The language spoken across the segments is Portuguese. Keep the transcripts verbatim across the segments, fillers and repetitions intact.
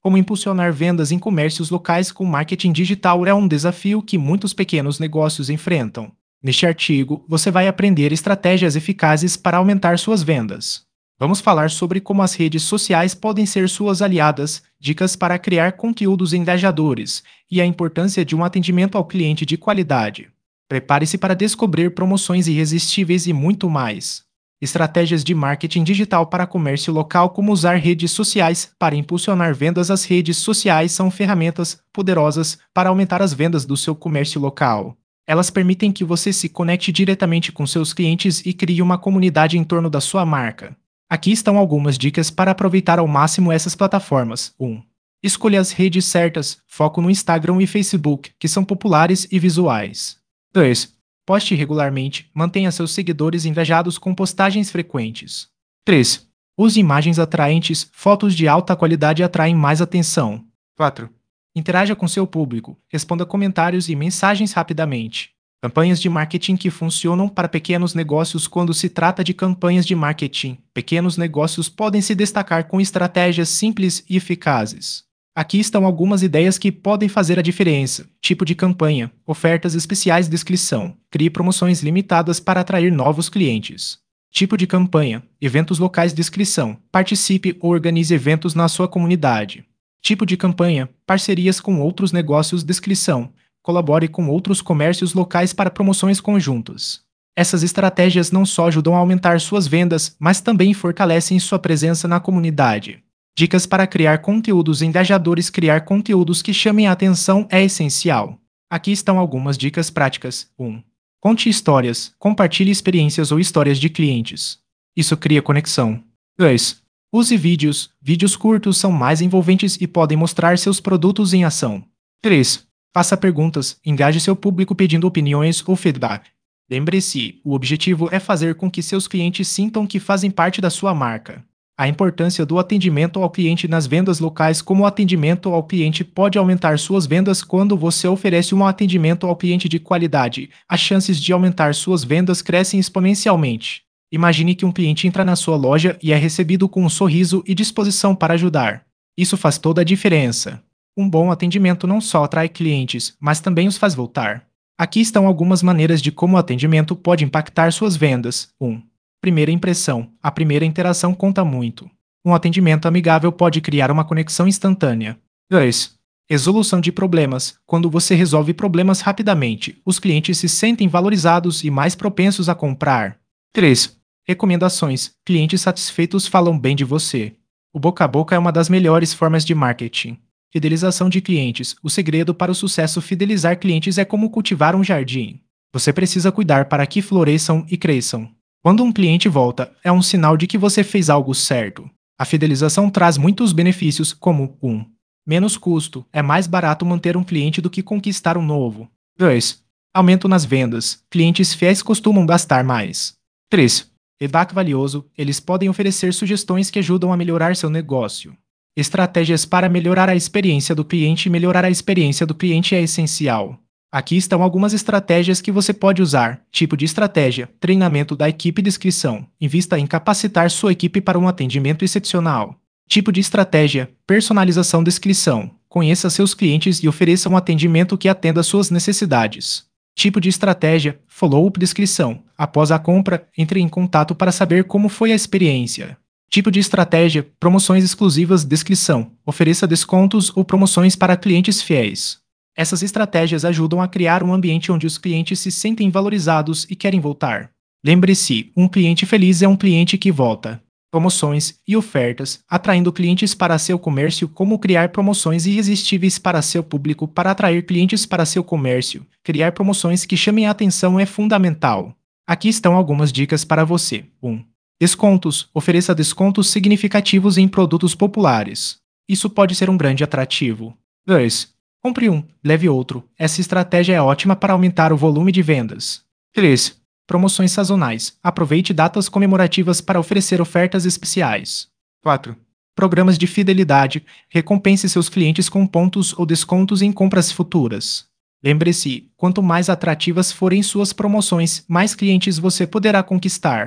Como impulsionar vendas em comércios locais com marketing digital é um desafio que muitos pequenos negócios enfrentam. Neste artigo, você vai aprender estratégias eficazes para aumentar suas vendas. Vamos falar sobre como as redes sociais podem ser suas aliadas, dicas para criar conteúdos engajadores e a importância de um atendimento ao cliente de qualidade. Prepare-se para descobrir promoções irresistíveis e muito mais. Estratégias de marketing digital para comércio local, como usar redes sociais para impulsionar vendas. As redes sociais são ferramentas poderosas para aumentar as vendas do seu comércio local. Elas permitem que você se conecte diretamente com seus clientes e crie uma comunidade em torno da sua marca. Aqui estão algumas dicas para aproveitar ao máximo essas plataformas. um. Escolha as redes certas, foco no Instagram e Facebook, que são populares e visuais. dois. Poste regularmente, mantenha seus seguidores engajados com postagens frequentes. três. Use imagens atraentes, fotos de alta qualidade atraem mais atenção. quatro. Interaja com seu público, responda comentários e mensagens rapidamente. Campanhas de marketing que funcionam para pequenos negócios. Quando se trata de campanhas de marketing, pequenos negócios podem se destacar com estratégias simples e eficazes. Aqui estão algumas ideias que podem fazer a diferença. Tipo de campanha, ofertas especiais, descrição. Crie promoções limitadas para atrair novos clientes. Tipo de campanha, eventos locais, descrição. Participe ou organize eventos na sua comunidade. Tipo de campanha, parcerias com outros negócios, descrição. Colabore com outros comércios locais para promoções conjuntas. Essas estratégias não só ajudam a aumentar suas vendas, mas também fortalecem sua presença na comunidade. Dicas para criar conteúdos engajadores. Criar conteúdos que chamem a atenção é essencial. Aqui estão algumas dicas práticas. um. Conte histórias. Compartilhe experiências ou histórias de clientes. Isso cria conexão. dois. Use vídeos. Vídeos curtos são mais envolventes e podem mostrar seus produtos em ação. três. Faça perguntas. Engaje seu público pedindo opiniões ou feedback. Lembre-se, o objetivo é fazer com que seus clientes sintam que fazem parte da sua marca. A importância do atendimento ao cliente nas vendas locais. Como o atendimento ao cliente pode aumentar suas vendas? Quando você oferece um atendimento ao cliente de qualidade, as chances de aumentar suas vendas crescem exponencialmente. Imagine que um cliente entra na sua loja e é recebido com um sorriso e disposição para ajudar. Isso faz toda a diferença. Um bom atendimento não só atrai clientes, mas também os faz voltar. Aqui estão algumas maneiras de como o atendimento pode impactar suas vendas. um. Primeira impressão. A primeira interação conta muito. Um atendimento amigável pode criar uma conexão instantânea. dois. Resolução de problemas. Quando você resolve problemas rapidamente, os clientes se sentem valorizados e mais propensos a comprar. três. Recomendações. Clientes satisfeitos falam bem de você. O boca a boca é uma das melhores formas de marketing. Fidelização de clientes. O segredo para o sucesso. Fidelizar clientes é como cultivar um jardim. Você precisa cuidar para que floresçam e cresçam. Quando um cliente volta, é um sinal de que você fez algo certo. A fidelização traz muitos benefícios, como um. Menos custo. É mais barato manter um cliente do que conquistar um novo. dois. Aumento nas vendas. Clientes fiéis costumam gastar mais. três. Feedback valioso. Eles podem oferecer sugestões que ajudam a melhorar seu negócio. Estratégias para melhorar a experiência do cliente. Melhorar a experiência do cliente é essencial. Aqui estão algumas estratégias que você pode usar. Tipo de estratégia. Treinamento da equipe. Descrição. Invista em capacitar sua equipe para um atendimento excepcional. Tipo de estratégia. Personalização. Descrição. Conheça seus clientes e ofereça um atendimento que atenda suas necessidades. Tipo de estratégia. Follow-up. Descrição. Após a compra, entre em contato para saber como foi a experiência. Tipo de estratégia. Promoções exclusivas. Descrição. Ofereça descontos ou promoções para clientes fiéis. Essas estratégias ajudam a criar um ambiente onde os clientes se sentem valorizados e querem voltar. Lembre-se, um cliente feliz é um cliente que volta. Promoções e ofertas, atraindo clientes para seu comércio. Como criar promoções irresistíveis para seu público. Para atrair clientes para seu comércio, criar promoções que chamem a atenção é fundamental. Aqui estão algumas dicas para você. um. Descontos. Ofereça descontos significativos em produtos populares. Isso pode ser um grande atrativo. dois. Compre um, leve outro. Essa estratégia é ótima para aumentar o volume de vendas. três. Promoções sazonais. Aproveite datas comemorativas para oferecer ofertas especiais. quatro. Programas de fidelidade. Recompense seus clientes com pontos ou descontos em compras futuras. Lembre-se, quanto mais atrativas forem suas promoções, mais clientes você poderá conquistar.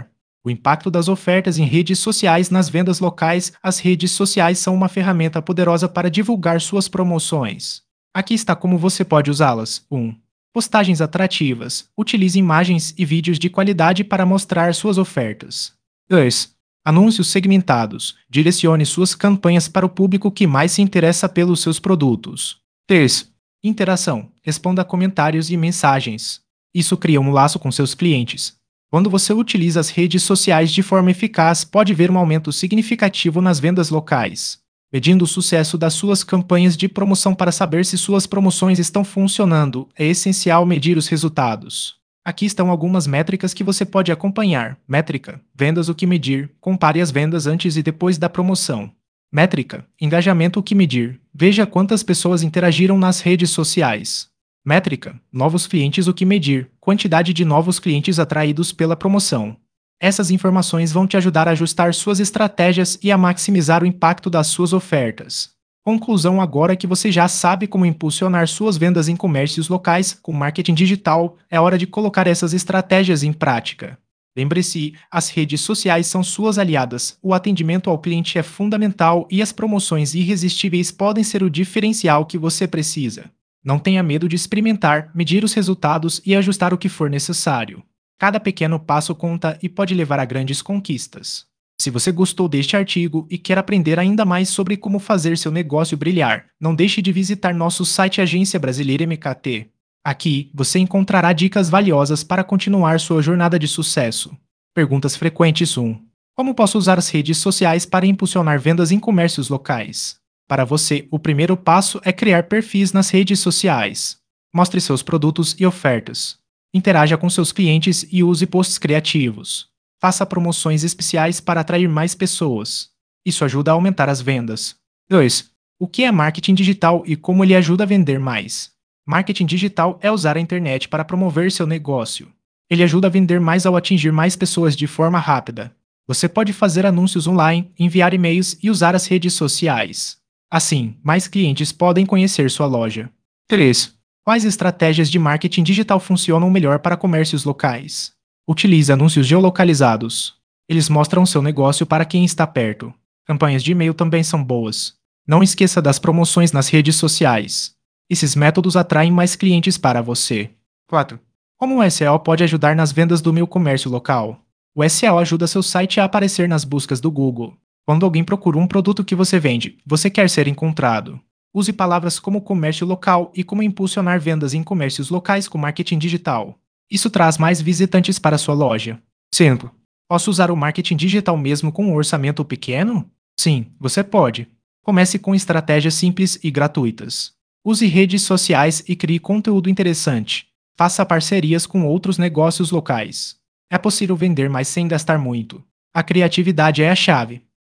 O impacto das ofertas em redes sociais nas vendas locais. As redes sociais são uma ferramenta poderosa para divulgar suas promoções. Aqui está como você pode usá-las. um. Postagens atrativas. Utilize imagens e vídeos de qualidade para mostrar suas ofertas. dois. Anúncios segmentados. Direcione suas campanhas para o público que mais se interessa pelos seus produtos. três. Interação. Responda a comentários e mensagens. Isso cria um laço com seus clientes. Quando você utiliza as redes sociais de forma eficaz, pode ver um aumento significativo nas vendas locais. Medindo o sucesso das suas campanhas de promoção. Para saber se suas promoções estão funcionando, é essencial medir os resultados. Aqui estão algumas métricas que você pode acompanhar. Métrica: vendas, o que medir. Compare as vendas antes e depois da promoção. Métrica: engajamento, o que medir. Veja quantas pessoas interagiram nas redes sociais. Métrica: novos clientes, o que medir. Quantidade de novos clientes atraídos pela promoção. Essas informações vão te ajudar a ajustar suas estratégias e a maximizar o impacto das suas ofertas. Conclusão: agora que você já sabe como impulsionar suas vendas em comércios locais com marketing digital, é hora de colocar essas estratégias em prática. Lembre-se, as redes sociais são suas aliadas, o atendimento ao cliente é fundamental e as promoções irresistíveis podem ser o diferencial que você precisa. Não tenha medo de experimentar, medir os resultados e ajustar o que for necessário. Cada pequeno passo conta e pode levar a grandes conquistas. Se você gostou deste artigo e quer aprender ainda mais sobre como fazer seu negócio brilhar, não deixe de visitar nosso site Agência Brasileira M K T. Aqui, você encontrará dicas valiosas para continuar sua jornada de sucesso. Perguntas frequentes. um. Como posso usar as redes sociais para impulsionar vendas em comércios locais? Para você, o primeiro passo é criar perfis nas redes sociais. Mostre seus produtos e ofertas. Interaja com seus clientes e use posts criativos. Faça promoções especiais para atrair mais pessoas. Isso ajuda a aumentar as vendas. dois. O que é marketing digital e como ele ajuda a vender mais? Marketing digital é usar a internet para promover seu negócio. Ele ajuda a vender mais ao atingir mais pessoas de forma rápida. Você pode fazer anúncios online, enviar e-mails e usar as redes sociais. Assim, mais clientes podem conhecer sua loja. três. Quais estratégias de marketing digital funcionam melhor para comércios locais? Utilize anúncios geolocalizados. Eles mostram seu negócio para quem está perto. Campanhas de e-mail também são boas. Não esqueça das promoções nas redes sociais. Esses métodos atraem mais clientes para você. quatro. Como o S E O pode ajudar nas vendas do meu comércio local? O S E O ajuda seu site a aparecer nas buscas do Google. Quando alguém procura um produto que você vende, você quer ser encontrado. Use palavras como comércio local e como impulsionar vendas em comércios locais com marketing digital. Isso traz mais visitantes para sua loja. cinco. Posso usar o marketing digital mesmo com um orçamento pequeno? Sim, você pode. Comece com estratégias simples e gratuitas. Use redes sociais e crie conteúdo interessante. Faça parcerias com outros negócios locais. É possível vender mais sem gastar muito. A criatividade é a chave.